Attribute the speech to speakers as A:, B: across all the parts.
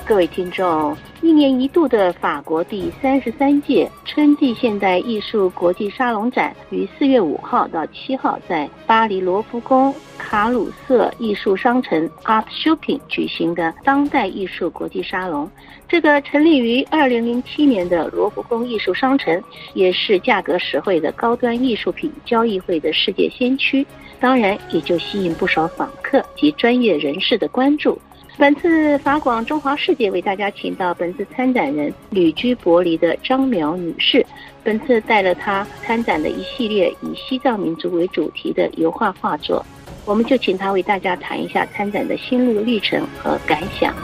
A: 各位听众，一年一度的法国第33届春季现代艺术国际沙龙展于4月5号到7号在巴黎罗浮宫卡鲁瑟艺术商城 Art Shopping 举行的当代艺术国际沙龙。这个成立于2007年的罗浮宫艺术商城，也是价格实惠的高端艺术品交易会的世界先驱，当然也就吸引不少访客及专业人士的关注。本次法广中华世界为大家请到本次参展人旅居柏林的张苗女士，本次带了她参展的一系列以西藏民族为主题的油画画作，我们就请她为大家谈一下参展的心路历程和感想。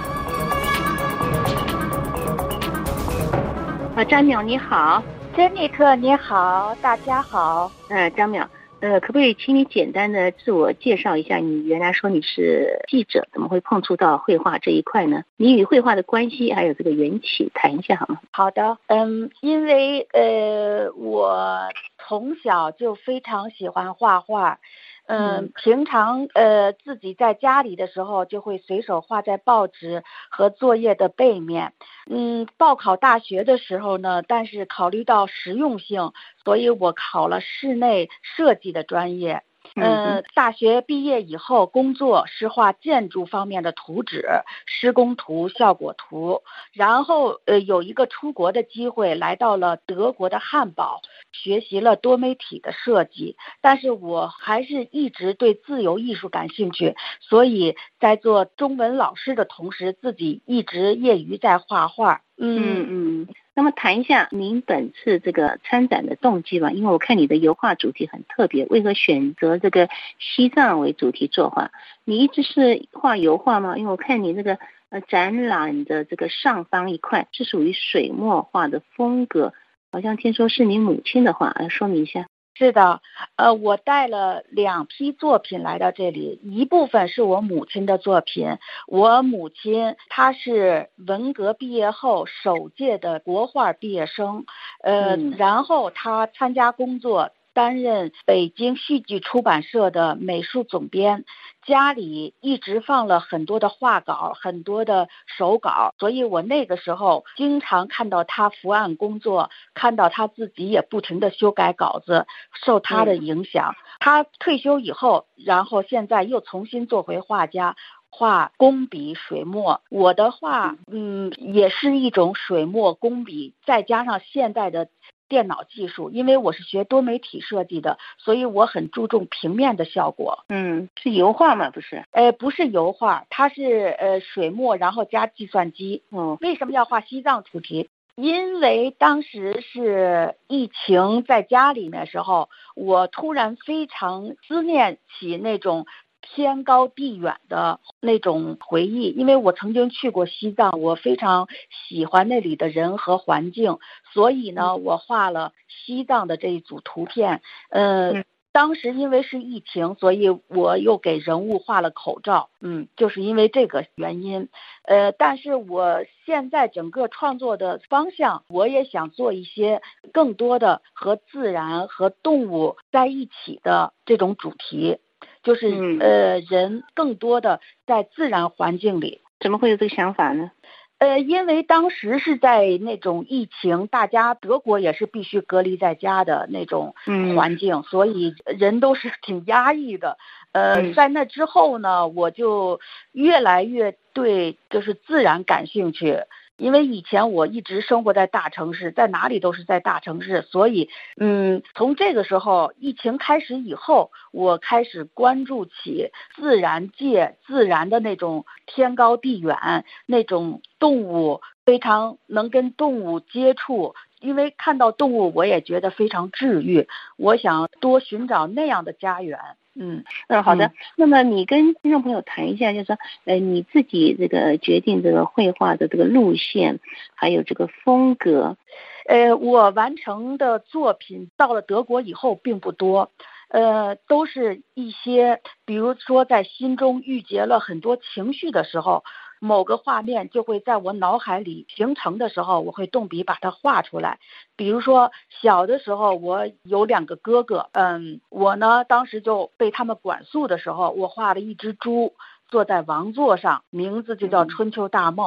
A: 张苗你好。
B: 珍妮特你好，大家好。
A: 张苗，可不可以请你简单的自我介绍一下？你原来说你是记者，怎么会碰触到绘画这一块呢？你与绘画的关系还有这个缘起，谈一下好吗？
B: 好的，因为我从小就非常喜欢画画。平常自己在家里的时候就会随手画在报纸和作业的背面。报考大学的时候呢，但是考虑到实用性，所以我考了室内设计的专业。大学毕业以后工作是画建筑方面的图纸、施工图、效果图，然后有一个出国的机会，来到了德国的汉堡，学习了多媒体的设计。但是我还是一直对自由艺术感兴趣，所以在做中文老师的同时，自己一直业余在画画。
A: 那么谈一下您本次这个参展的动机吧，因为我看你的油画主题很特别，为何选择这个西藏为主题作画？你一直是画油画吗？因为我看你这个展览的这个上方一块是属于水墨画的风格，好像听说是你母亲的画，说明一下。
B: 是的，我带了2批作品来到这里，一部分是我母亲的作品。我母亲她是文革毕业后首届的国画毕业生，然后她参加工作，担任北京戏剧出版社的美术总编，家里一直放了很多的画稿，很多的手稿，所以我那个时候经常看到他伏案工作，看到他自己也不停地修改稿子，受他的影响。他退休以后，然后现在又重新做回画家，画工笔水墨。我的画也是一种水墨工笔，再加上现代的电脑技术，因为我是学多媒体设计的，所以我很注重平面的效果。
A: 是油画吗？不是？
B: 不是油画，它是水墨，然后加计算机。为什么要画西藏主题？因为当时是疫情，在家里面时候，我突然非常思念起那种天高地远的那种回忆，因为我曾经去过西藏，我非常喜欢那里的人和环境，所以呢，我画了西藏的这一组图片。当时因为是疫情，所以我又给人物画了口罩，就是因为这个原因。但是我现在整个创作的方向，我也想做一些更多的和自然和动物在一起的这种主题，就是人更多的在自然环境里。
A: 怎么会有这个想法呢？
B: 因为当时是在那种疫情，大家德国也是必须隔离在家的那种环境，所以人都是挺压抑的。在那之后呢，我就越来越对就是自然感兴趣。因为以前我一直生活在大城市，在哪里都是在大城市，所以从这个时候疫情开始以后，我开始关注起自然界、自然的那种天高地远，那种动物，非常能跟动物接触，因为看到动物我也觉得非常治愈，我想多寻找那样的家园。
A: 好的。那么你跟听众朋友谈一下，就是说，你自己这个决定这个绘画的这个路线，还有这个风格。
B: 我完成的作品到了德国以后并不多，都是一些，比如说在心中郁结了很多情绪的时候，某个画面就会在我脑海里形成的时候，我会动笔把它画出来。比如说小的时候，我有2个哥哥，我呢当时就被他们管束的时候，我画了一只猪坐在王座上，名字就叫春秋大梦。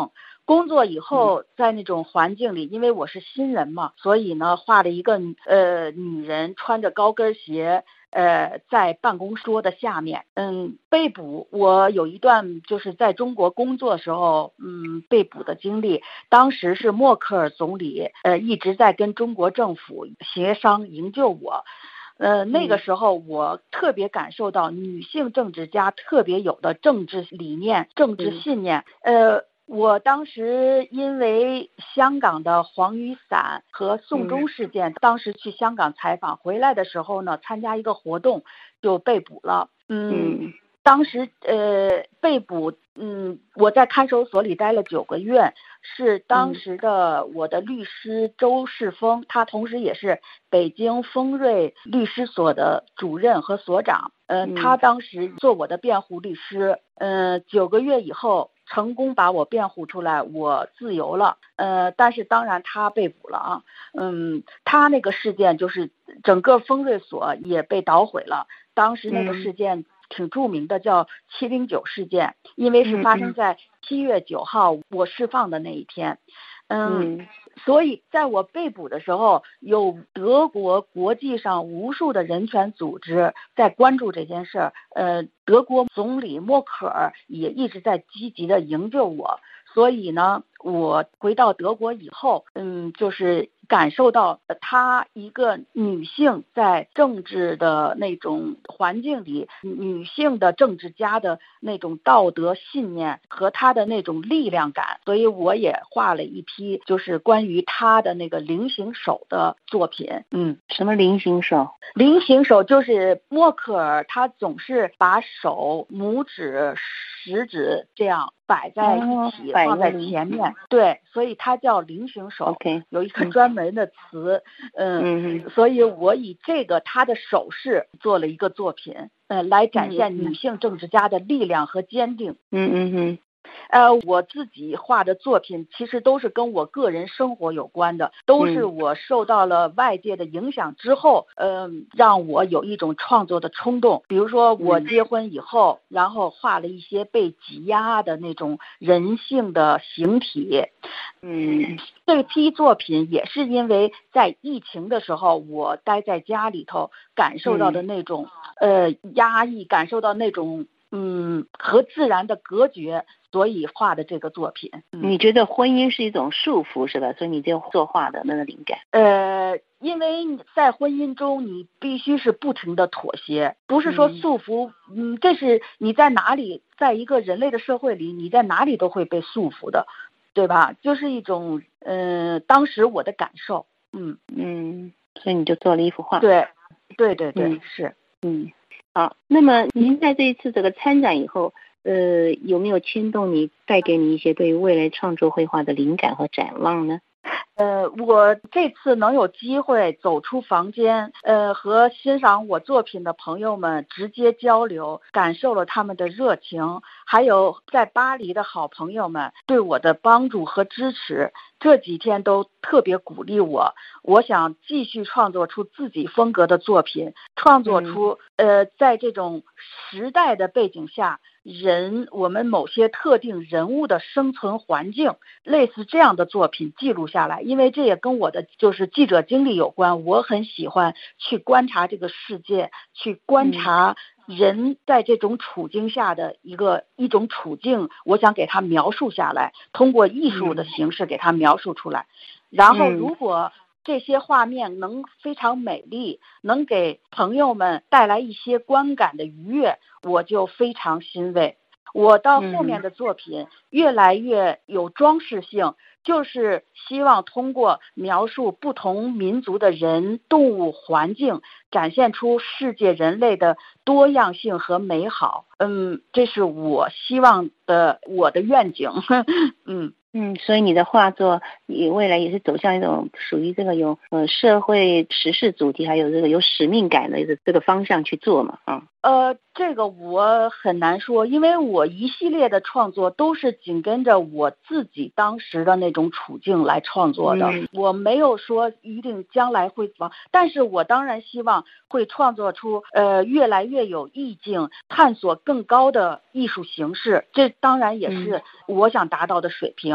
B: 工作以后，在那种环境里，因为我是新人嘛，所以呢，画了一个女人穿着高跟鞋，在办公桌的下面。被捕，我有一段就是在中国工作时候，被捕的经历。当时是默克尔总理，一直在跟中国政府协商营救我。那个时候我特别感受到女性政治家特别有的政治理念、政治信念。我当时因为香港的黄雨伞和送中事件，当时去香港采访，回来的时候呢，参加一个活动就被捕了。当时被捕，我在看守所里待了9个月，是当时的我的律师周世峰，他同时也是北京丰瑞律师所的主任和所长，他当时做我的辩护律师，9个月以后成功把我辩护出来，我自由了。但是当然他被捕了啊。他那个事件就是整个丰瑞所也被捣毁了。当时那个事件挺著名的，叫709事件，因为是发生在7月9号我释放的那一天。所以在我被捕的时候，有德国国际上无数的人权组织在关注这件事儿。德国总理默克尔也一直在积极的营救我。所以呢，我回到德国以后，就是感受到她一个女性在政治的那种环境里，女性的政治家的那种道德信念和她的那种力量感。所以我也画了一批就是关于她的那个菱形手的作品。
A: 什么菱形手？
B: 菱形手就是默克尔，她总是把手、拇指、食指这样摆在一起，放在前面。对，所以它叫菱形手。有一个专门的词。所以我以这个她的手势做了一个作品，来展现女性政治家的力量和坚定。我自己画的作品其实都是跟我个人生活有关的，都是我受到了外界的影响之后，让我有一种创作的冲动。比如说我结婚以后，然后画了一些被挤压的那种人性的形体。这批作品也是因为在疫情的时候，我待在家里头，感受到的那种压抑，感受到那种和自然的隔绝，所以画的这个作品。
A: 你觉得婚姻是一种束缚是吧？所以你就作画的那个灵感。
B: 因为在婚姻中你必须是不停的妥协，不是说束缚。这是你在哪里，在一个人类的社会里，你在哪里都会被束缚的，对吧？就是一种当时我的感受。
A: 所以你就做了一幅画。
B: 对，是。
A: 好，那么您在这一次这个参展以后，有没有牵动你，带给你一些对于未来创作绘画的灵感和展望呢？
B: 我这次能有机会走出房间，和欣赏我作品的朋友们直接交流，感受了他们的热情，还有在巴黎的好朋友们对我的帮助和支持，这几天都特别鼓励我。我想继续创作出自己风格的作品，创作出在这种时代的背景下，我们某些特定人物的生存环境，类似这样的作品记录下来。因为这也跟我的就是记者经历有关，我很喜欢去观察这个世界，去观察人在这种处境下的一种处境，我想给它描述下来，通过艺术的形式给它描述出来。然后如果这些画面能非常美丽，能给朋友们带来一些观感的愉悦，我就非常欣慰。我到后面的作品越来越有装饰性，就是希望通过描述不同民族的人、动物、环境，展现出世界人类的多样性和美好。这是我希望的，我的愿景。
A: 所以你的画作你未来也是走向一种属于这个有社会时事主题，还有这个有使命感的这个方向去做嘛？
B: 这个我很难说，因为我一系列的创作都是紧跟着我自己当时的那种处境来创作的。我没有说一定将来会怎么，但是我当然希望会创作出越来越有意境，探索更高的艺术形式，这当然也是我想达到的水平。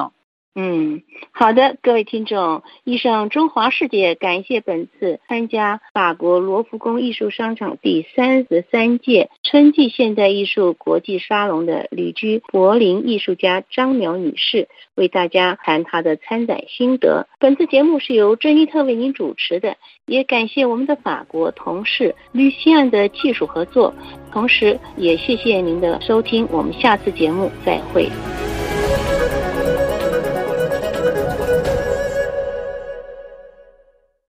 A: 好的，各位听众，以上中华世界感谢本次参加法国罗浮宫艺术商场第33届春季现代艺术国际沙龙的旅居柏林艺术家张苗女士，为大家谈她的参展心得。本次节目是由珍妮特为您主持的，也感谢我们的法国同事吕西安的技术合作，同时也谢谢您的收听，我们下次节目再会。